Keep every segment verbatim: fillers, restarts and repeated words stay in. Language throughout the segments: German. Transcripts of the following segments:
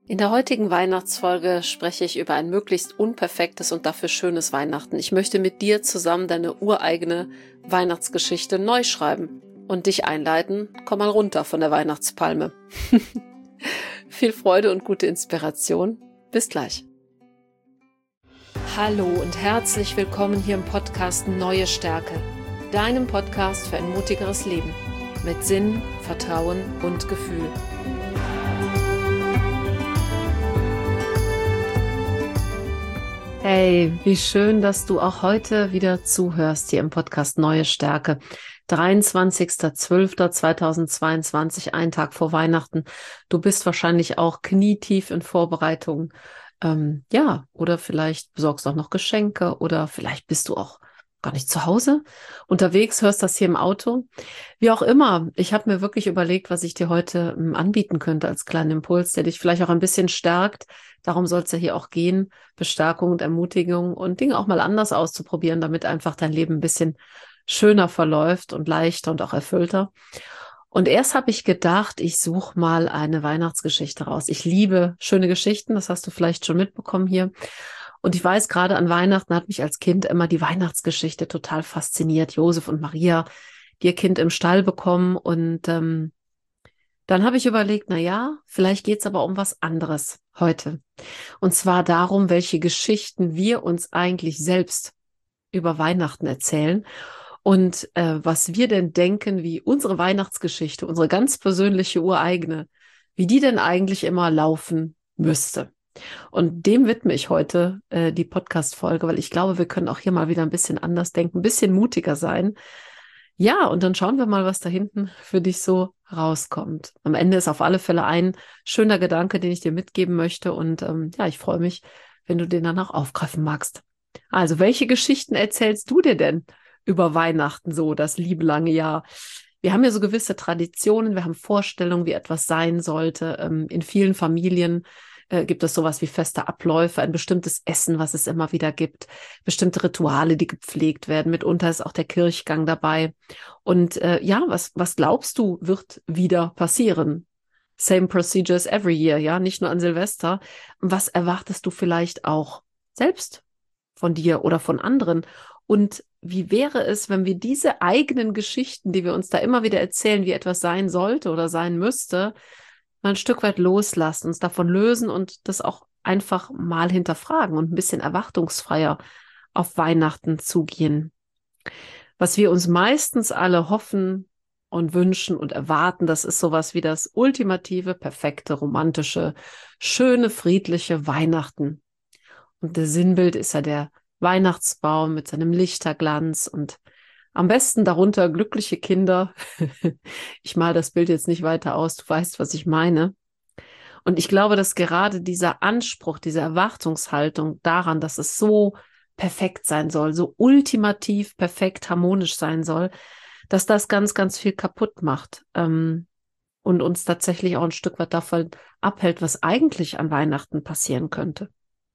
In der heutigen Weihnachtsfolge spreche ich über ein möglichst unperfektes und dafür schönes Weihnachten. Ich möchte mit dir zusammen deine ureigene Weihnachtsgeschichte neu schreiben und dich einleiten, komm mal runter von der Weihnachtspalme. Viel Freude und gute Inspiration. Bis gleich. Hallo und herzlich willkommen hier im Podcast Neue Stärke, deinem Podcast für ein mutigeres Leben mit Sinn, Vertrauen und Gefühl. Hey, wie schön, dass du auch heute wieder zuhörst hier im Podcast Neue Stärke. dreiundzwanzigster zwölfter zweitausendzweiundzwanzig, ein Tag vor Weihnachten. Du bist wahrscheinlich auch knietief in Vorbereitung. Ähm, ja, oder vielleicht besorgst du auch noch Geschenke oder vielleicht bist du auch gar nicht zu Hause unterwegs, hörst das hier im Auto. Wie auch immer, ich habe mir wirklich überlegt, was ich dir heute ähm, anbieten könnte als kleinen Impuls, der dich vielleicht auch ein bisschen stärkt. Darum soll es ja hier auch gehen, Bestärkung und Ermutigung und Dinge auch mal anders auszuprobieren, damit einfach dein Leben ein bisschen schöner verläuft und leichter und auch erfüllter. Und erst habe ich gedacht, ich suche mal eine Weihnachtsgeschichte raus. Ich liebe schöne Geschichten, das hast du vielleicht schon mitbekommen hier. Und ich weiß, gerade an Weihnachten hat mich als Kind immer die Weihnachtsgeschichte total fasziniert. Josef und Maria, die ihr Kind im Stall bekommen. Und ähm, dann habe ich überlegt, na ja, vielleicht geht es aber um was anderes heute. Und zwar darum, welche Geschichten wir uns eigentlich selbst über Weihnachten erzählen und äh, was wir denn denken, wie unsere Weihnachtsgeschichte, unsere ganz persönliche ureigene, wie die denn eigentlich immer laufen müsste. Und dem widme ich heute äh, die Podcast-Folge, weil ich glaube, wir können auch hier mal wieder ein bisschen anders denken, ein bisschen mutiger sein. Ja, und dann schauen wir mal, was da hinten für dich so rauskommt. Am Ende ist auf alle Fälle ein schöner Gedanke, den ich dir mitgeben möchte. Und ähm, ja, ich freue mich, wenn du den dann auch aufgreifen magst. Also, welche Geschichten erzählst du dir denn über Weihnachten so, das liebe lange Jahr? Wir haben ja so gewisse Traditionen, wir haben Vorstellungen, wie etwas sein sollte. Ähm, in vielen Familien äh, gibt es sowas wie feste Abläufe, ein bestimmtes Essen, was es immer wieder gibt, bestimmte Rituale, die gepflegt werden. Mitunter ist auch der Kirchgang dabei. Und äh, ja, was, was glaubst du, wird wieder passieren? Same procedures every year, ja, nicht nur an Silvester. Was erwartest du vielleicht auch selbst von dir oder von anderen? Und wie wäre es, wenn wir diese eigenen Geschichten, die wir uns da immer wieder erzählen, wie etwas sein sollte oder sein müsste, mal ein Stück weit loslassen, uns davon lösen und das auch einfach mal hinterfragen und ein bisschen erwartungsfreier auf Weihnachten zugehen. Was wir uns meistens alle hoffen und wünschen und erwarten, das ist sowas wie das ultimative, perfekte, romantische, schöne, friedliche Weihnachten. Und das Sinnbild ist ja der Weihnachtsbaum mit seinem Lichterglanz und am besten darunter glückliche Kinder. Ich male das Bild jetzt nicht weiter aus, du weißt, was ich meine. Und ich glaube, dass gerade dieser Anspruch, diese Erwartungshaltung daran, dass es so perfekt sein soll, so ultimativ perfekt harmonisch sein soll, dass das ganz, ganz viel kaputt macht ähm, und uns tatsächlich auch ein Stück weit davon abhält, was eigentlich an Weihnachten passieren könnte.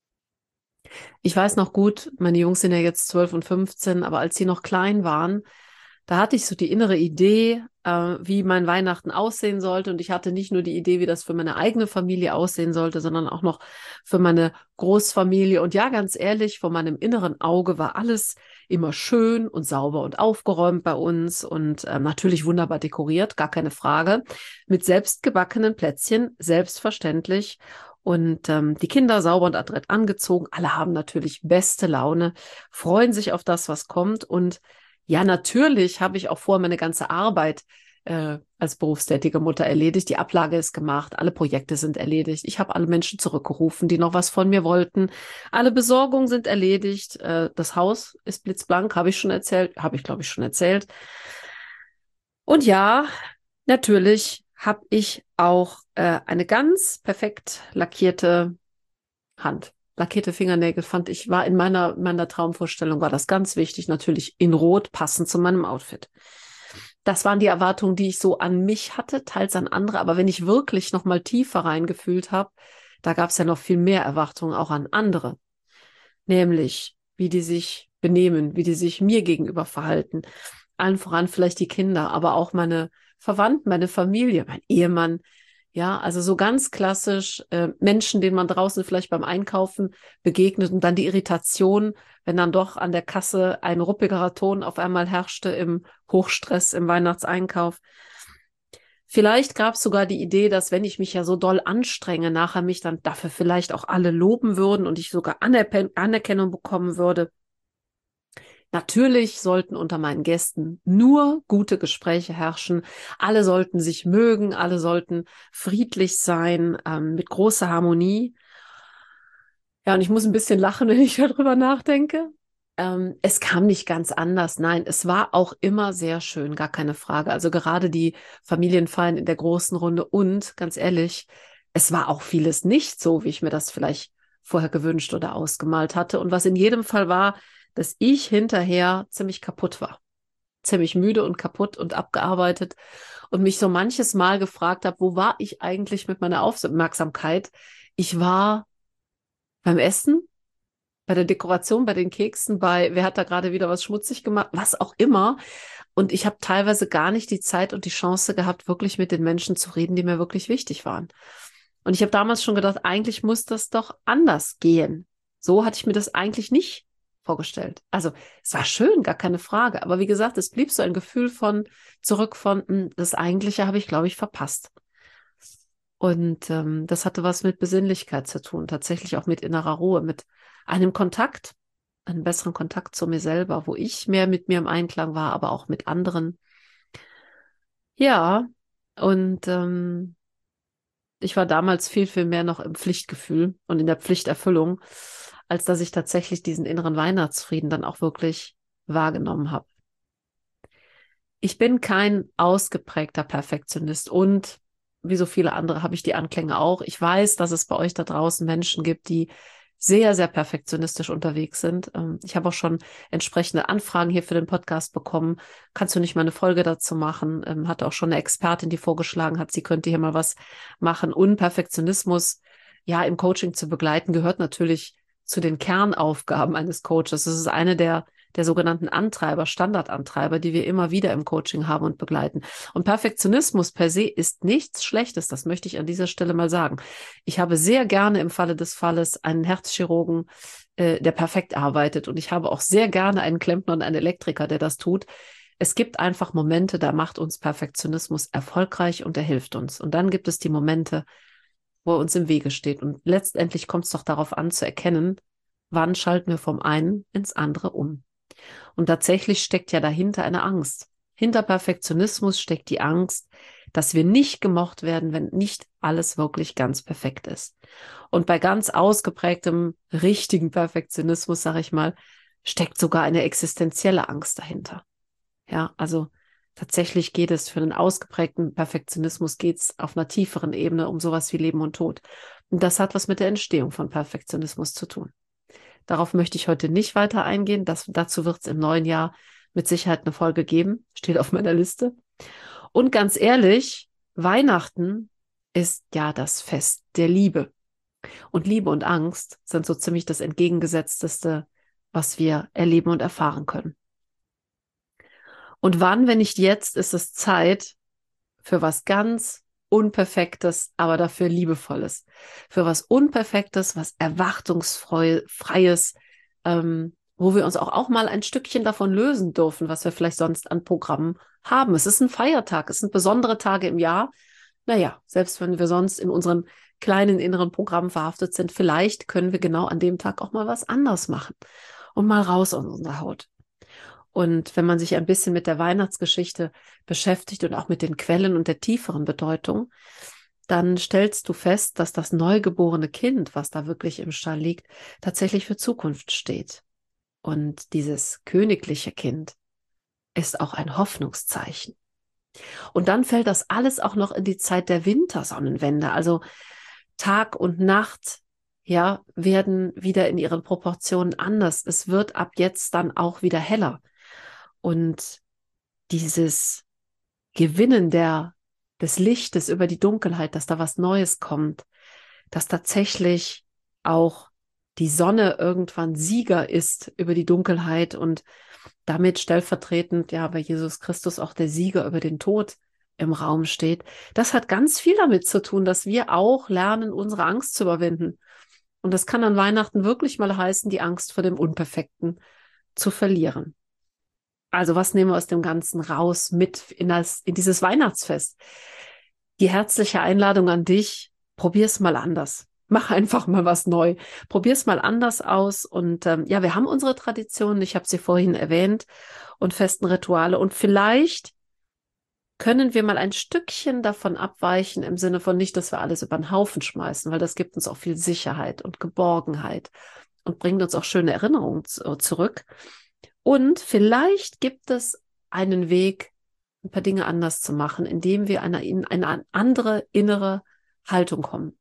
Ich weiß noch gut, meine Jungs sind ja jetzt zwölf und fünfzehn, aber als sie noch klein waren, da hatte ich so die innere Idee, äh, wie mein Weihnachten aussehen sollte. Und ich hatte nicht nur die Idee, wie das für meine eigene Familie aussehen sollte, sondern auch noch für meine Großfamilie. Und ja, ganz ehrlich, vor meinem inneren Auge war alles immer schön und sauber und aufgeräumt bei uns und äh, natürlich wunderbar dekoriert, gar keine Frage, mit selbstgebackenen Plätzchen, selbstverständlich. Und ähm, die Kinder sauber und adrett angezogen. Alle haben natürlich beste Laune, freuen sich auf das, was kommt. Und ja, natürlich habe ich auch vorher meine ganze Arbeit äh, als berufstätige Mutter erledigt. Die Ablage ist gemacht, alle Projekte sind erledigt. Ich habe alle Menschen zurückgerufen, die noch was von mir wollten. Alle Besorgungen sind erledigt. Äh, das Haus ist blitzblank, habe ich schon erzählt. Habe ich, glaube ich, schon erzählt. Und ja, natürlich habe ich auch äh, eine ganz perfekt lackierte Hand. Lackierte Fingernägel fand ich, war in meiner, meiner Traumvorstellung, war das ganz wichtig, natürlich in Rot, passend zu meinem Outfit. Das waren die Erwartungen, die ich so an mich hatte, teils an andere, aber wenn ich wirklich noch mal tiefer reingefühlt habe, da gab es ja noch viel mehr Erwartungen auch an andere. Nämlich, wie die sich benehmen, wie die sich mir gegenüber verhalten. Allen voran vielleicht die Kinder, aber auch meine Verwandten, meine Familie, mein Ehemann, Ja, also so ganz klassisch äh, Menschen, denen man draußen vielleicht beim Einkaufen begegnet und dann die Irritation, wenn dann doch an der Kasse ein ruppigerer Ton auf einmal herrschte im Hochstress im Weihnachtseinkauf. Vielleicht gab es sogar die Idee, dass wenn ich mich ja so doll anstrenge, nachher mich dann dafür vielleicht auch alle loben würden und ich sogar Anerken- Anerkennung bekommen würde. Natürlich sollten unter meinen Gästen nur gute Gespräche herrschen. Alle sollten sich mögen, alle sollten friedlich sein, ähm, mit großer Harmonie. Ja, und ich muss ein bisschen lachen, wenn ich darüber nachdenke. Ähm, es kam nicht ganz anders. Nein, es war auch immer sehr schön, gar keine Frage. Also gerade die Familienfeiern in der großen Runde und ganz ehrlich, es war auch vieles nicht so, wie ich mir das vielleicht vorher gewünscht oder ausgemalt hatte. Und was in jedem Fall war, dass ich hinterher ziemlich kaputt war. Ziemlich müde und kaputt und abgearbeitet und mich so manches Mal gefragt habe, wo war ich eigentlich mit meiner Aufmerksamkeit? Ich war beim Essen, bei der Dekoration, bei den Keksen, bei wer hat da gerade wieder was schmutzig gemacht, was auch immer. Und ich habe teilweise gar nicht die Zeit und die Chance gehabt, wirklich mit den Menschen zu reden, die mir wirklich wichtig waren. Und ich habe damals schon gedacht, eigentlich muss das doch anders gehen. So hatte ich mir das eigentlich nicht vorgestellt. Also es war schön, gar keine Frage. Aber wie gesagt, es blieb so ein Gefühl von zurück von, hm, das Eigentliche habe ich, glaube ich, verpasst. Und ähm, das hatte was mit Besinnlichkeit zu tun, tatsächlich auch mit innerer Ruhe, mit einem Kontakt, einem besseren Kontakt zu mir selber, wo ich mehr mit mir im Einklang war, aber auch mit anderen. Ja, und ähm, ich war damals viel, viel mehr noch im Pflichtgefühl und in der Pflichterfüllung, als dass ich tatsächlich diesen inneren Weihnachtsfrieden dann auch wirklich wahrgenommen habe. Ich bin kein ausgeprägter Perfektionist und wie so viele andere habe ich die Anklänge auch. Ich weiß, dass es bei euch da draußen Menschen gibt, die sehr, sehr perfektionistisch unterwegs sind. Ich habe auch schon entsprechende Anfragen hier für den Podcast bekommen. Kannst du nicht mal eine Folge dazu machen? Hatte auch schon eine Expertin, die vorgeschlagen hat, sie könnte hier mal was machen. Und Perfektionismus, ja, im Coaching zu begleiten, gehört natürlich zu den Kernaufgaben eines Coaches. Das ist eine der der sogenannten Antreiber, Standardantreiber, die wir immer wieder im Coaching haben und begleiten. Und Perfektionismus per se ist nichts Schlechtes, das möchte ich an dieser Stelle mal sagen. Ich habe sehr gerne im Falle des Falles einen Herzchirurgen, äh, der perfekt arbeitet, und ich habe auch sehr gerne einen Klempner und einen Elektriker, der das tut. Es gibt einfach Momente, da macht uns Perfektionismus erfolgreich und er hilft uns. Und dann gibt es die Momente, wo er uns im Wege steht. Und letztendlich kommt es doch darauf an zu erkennen, wann schalten wir vom einen ins andere um. Und tatsächlich steckt ja dahinter eine Angst. Hinter Perfektionismus steckt die Angst, dass wir nicht gemocht werden, wenn nicht alles wirklich ganz perfekt ist. Und bei ganz ausgeprägtem, richtigen Perfektionismus, sage ich mal, steckt sogar eine existenzielle Angst dahinter. Ja, also tatsächlich geht es für einen ausgeprägten Perfektionismus, geht es auf einer tieferen Ebene um sowas wie Leben und Tod. Und das hat was mit der Entstehung von Perfektionismus zu tun. Darauf möchte ich heute nicht weiter eingehen. Das, dazu wird es im neuen Jahr mit Sicherheit eine Folge geben. Steht auf meiner Liste. Und ganz ehrlich, Weihnachten ist ja das Fest der Liebe. Und Liebe und Angst sind so ziemlich das Entgegengesetzteste, was wir erleben und erfahren können. Und wann, wenn nicht jetzt, ist es Zeit für was ganz Unperfektes, aber dafür Liebevolles. Für was Unperfektes, was Erwartungsfreies, ähm, wo wir uns auch, auch mal ein Stückchen davon lösen dürfen, was wir vielleicht sonst an Programmen haben. Es ist ein Feiertag, es sind besondere Tage im Jahr. Naja, selbst wenn wir sonst in unseren kleinen inneren Programmen verhaftet sind, vielleicht können wir genau an dem Tag auch mal was anders machen und mal raus aus unserer Haut. Und wenn man sich ein bisschen mit der Weihnachtsgeschichte beschäftigt und auch mit den Quellen und der tieferen Bedeutung, dann stellst du fest, dass das neugeborene Kind, was da wirklich im Stall liegt, tatsächlich für Zukunft steht. Und dieses königliche Kind ist auch ein Hoffnungszeichen. Und dann fällt das alles auch noch in die Zeit der Wintersonnenwende. Also Tag und Nacht, ja, werden wieder in ihren Proportionen anders. Es wird ab jetzt dann auch wieder heller. Und dieses Gewinnen der, des Lichtes über die Dunkelheit, dass da was Neues kommt, dass tatsächlich auch die Sonne irgendwann Sieger ist über die Dunkelheit und damit stellvertretend, ja, bei Jesus Christus auch der Sieger über den Tod im Raum steht, das hat ganz viel damit zu tun, dass wir auch lernen, unsere Angst zu überwinden. Und das kann an Weihnachten wirklich mal heißen, die Angst vor dem Unperfekten zu verlieren. Also was nehmen wir aus dem Ganzen raus mit in, das, in dieses Weihnachtsfest? Die herzliche Einladung an dich, probier's mal anders. Mach einfach mal was neu. Probier's mal anders aus. Und ähm, ja, wir haben unsere Traditionen, ich habe sie vorhin erwähnt, und festen Rituale. Und vielleicht können wir mal ein Stückchen davon abweichen, im Sinne von nicht, dass wir alles über den Haufen schmeißen, weil das gibt uns auch viel Sicherheit und Geborgenheit und bringt uns auch schöne Erinnerungen zu, zurück. Und vielleicht gibt es einen Weg, ein paar Dinge anders zu machen, indem wir eine, in eine andere innere Haltung kommen.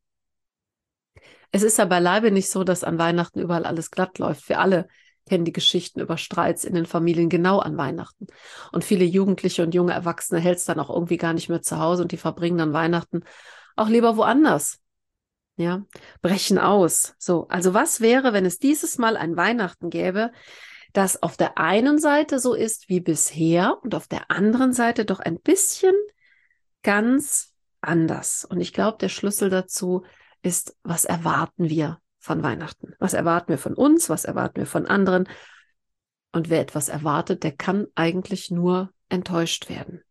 Es ist ja beileibe nicht so, dass an Weihnachten überall alles glatt läuft. Wir alle kennen die Geschichten über Streits in den Familien genau an Weihnachten. Und viele Jugendliche und junge Erwachsene hält es dann auch irgendwie gar nicht mehr zu Hause und die verbringen dann Weihnachten auch lieber woanders. Ja, brechen aus. So, also was wäre, wenn es dieses Mal ein Weihnachten gäbe, das auf der einen Seite so ist wie bisher und auf der anderen Seite doch ein bisschen ganz anders. Und ich glaube, der Schlüssel dazu ist, was erwarten wir von Weihnachten? Was erwarten wir von uns? Was erwarten wir von anderen? Und wer etwas erwartet, der kann eigentlich nur enttäuscht werden.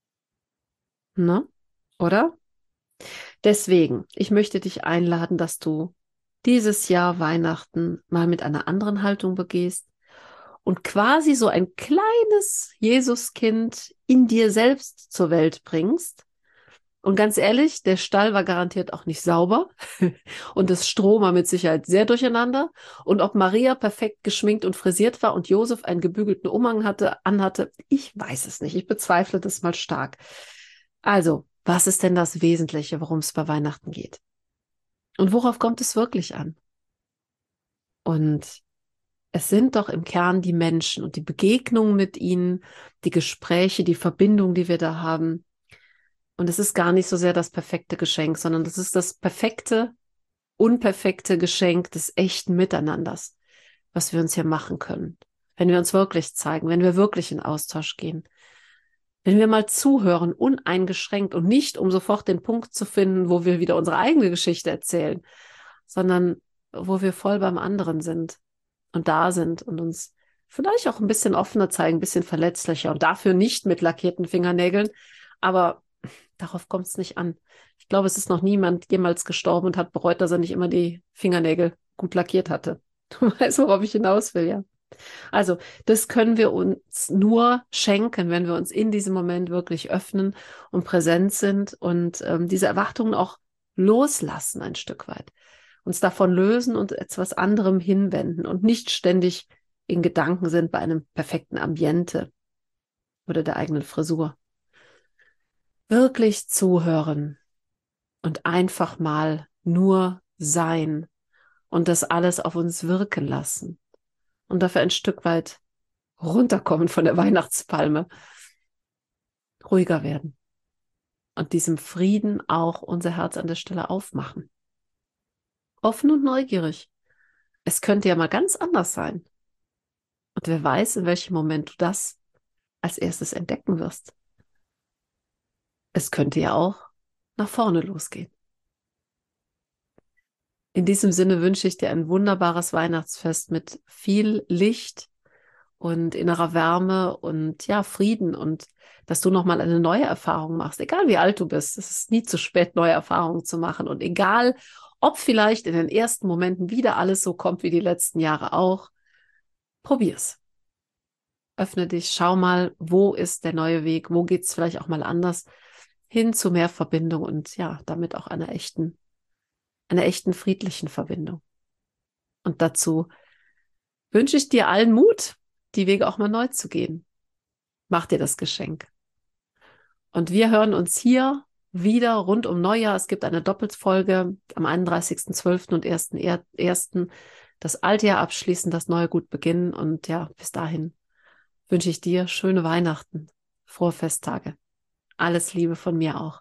Ne? Oder? Deswegen, ich möchte dich einladen, dass du dieses Jahr Weihnachten mal mit einer anderen Haltung begehst und quasi so ein kleines Jesuskind in dir selbst zur Welt bringst. Und ganz ehrlich, der Stall war garantiert auch nicht sauber und das Stroh war mit Sicherheit sehr durcheinander. Und ob Maria perfekt geschminkt und frisiert war und Josef einen gebügelten Umhang hatte, anhatte, ich weiß es nicht. Ich bezweifle das mal stark. Also, was ist denn das Wesentliche, worum es bei Weihnachten geht? Und worauf kommt es wirklich an? Und es sind doch im Kern die Menschen und die Begegnungen mit ihnen, die Gespräche, die Verbindung, die wir da haben. Und es ist gar nicht so sehr das perfekte Geschenk, sondern das ist das perfekte, unperfekte Geschenk des echten Miteinanders, was wir uns hier machen können. Wenn wir uns wirklich zeigen, wenn wir wirklich in Austausch gehen. Wenn wir mal zuhören, uneingeschränkt und nicht, um sofort den Punkt zu finden, wo wir wieder unsere eigene Geschichte erzählen, sondern wo wir voll beim anderen sind und da sind und uns vielleicht auch ein bisschen offener zeigen, ein bisschen verletzlicher und dafür nicht mit lackierten Fingernägeln, aber darauf kommt es nicht an. Ich glaube, es ist noch niemand jemals gestorben und hat bereut, dass er nicht immer die Fingernägel gut lackiert hatte. Du weißt, worauf ich hinaus will, ja. Also, das können wir uns nur schenken, wenn wir uns in diesem Moment wirklich öffnen und präsent sind und ähm, diese Erwartungen auch loslassen ein Stück weit. Uns davon lösen und etwas anderem hinwenden und nicht ständig in Gedanken sind bei einem perfekten Ambiente oder der eigenen Frisur. Wirklich zuhören und einfach mal nur sein und das alles auf uns wirken lassen und dafür ein Stück weit runterkommen von der Weihnachtspalme, ruhiger werden und diesem Frieden auch unser Herz an der Stelle aufmachen. Offen und neugierig. Es könnte ja mal ganz anders sein. Und wer weiß, in welchem Moment du das als erstes entdecken wirst. Es könnte ja auch nach vorne losgehen. In diesem Sinne wünsche ich dir ein wunderbares Weihnachtsfest mit viel Licht und innerer Wärme und ja, Frieden und dass du nochmal eine neue Erfahrung machst, egal wie alt du bist. Es ist nie zu spät, neue Erfahrungen zu machen und egal, ob vielleicht in den ersten Momenten wieder alles so kommt wie die letzten Jahre auch, probier's. Öffne dich, schau mal, wo ist der neue Weg, wo geht's vielleicht auch mal anders hin zu mehr Verbindung und ja, damit auch einer echten, einer echten friedlichen Verbindung. Und dazu wünsche ich dir allen Mut, die Wege auch mal neu zu gehen. Mach dir das Geschenk. Und wir hören uns hier wieder rund um Neujahr. Es gibt eine Doppelfolge am einunddreißigsten zwölften und ersten ersten das alte Jahr abschließen, das neue gut beginnen. Und ja, bis dahin wünsche ich dir schöne Weihnachten, frohe Festtage. Alles Liebe von mir auch.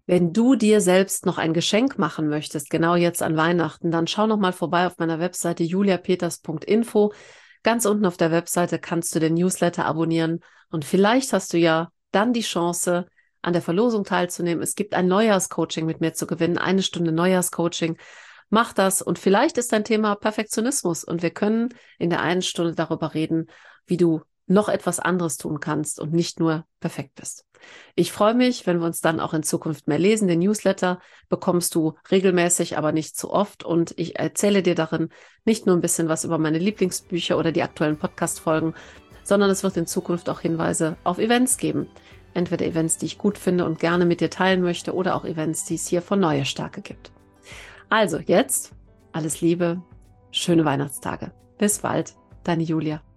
Wenn du dir selbst noch ein Geschenk machen möchtest, genau jetzt an Weihnachten, dann schau noch mal vorbei auf meiner Webseite julia peters punkt info. Ganz unten auf der Webseite kannst du den Newsletter abonnieren und vielleicht hast du ja dann die Chance, an der Verlosung teilzunehmen. Es gibt ein Neujahrscoaching mit mir zu gewinnen, eine Stunde Neujahrscoaching. Mach das und vielleicht ist dein Thema Perfektionismus und wir können in der einen Stunde darüber reden, wie du noch etwas anderes tun kannst und nicht nur perfekt bist. Ich freue mich, wenn wir uns dann auch in Zukunft mehr lesen. Den Newsletter bekommst du regelmäßig, aber nicht zu oft. Und ich erzähle dir darin nicht nur ein bisschen was über meine Lieblingsbücher oder die aktuellen Podcast-Folgen, sondern es wird in Zukunft auch Hinweise auf Events geben. Entweder Events, die ich gut finde und gerne mit dir teilen möchte, oder auch Events, die es hier von Neue Stärke gibt. Also jetzt alles Liebe, schöne Weihnachtstage. Bis bald, deine Julia.